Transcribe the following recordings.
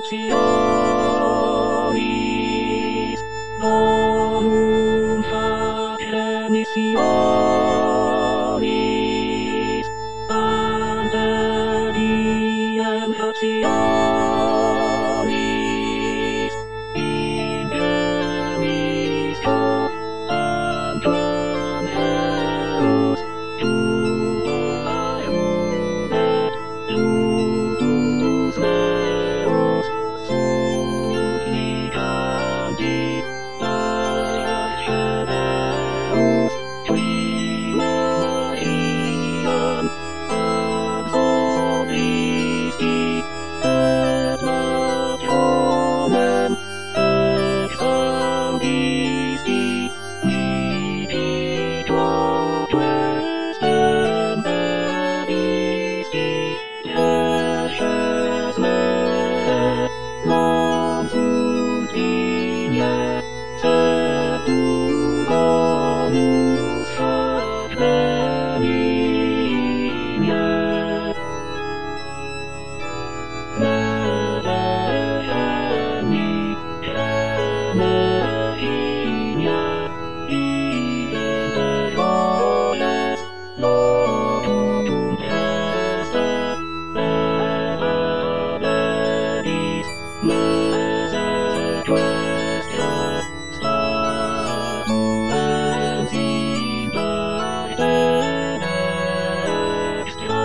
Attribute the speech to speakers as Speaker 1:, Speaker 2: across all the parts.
Speaker 1: Nationis, bonum facere missionis, ante diem facionis, in gemis tantum heros, tuta iudet, ludus meus, supplicanti, Deus, prima iam absolvisti, et nationem exaudisti, mitigioque stemperisti, deces me, non sunt igne, sed tu bonus fac benigne. Medeni, Gemeinia, idente foies, locutum peste, et habebis, mese questia, statuens inter extra.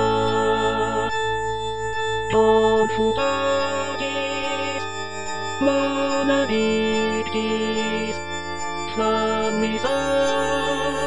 Speaker 1: Confutatis, mana victis, flammis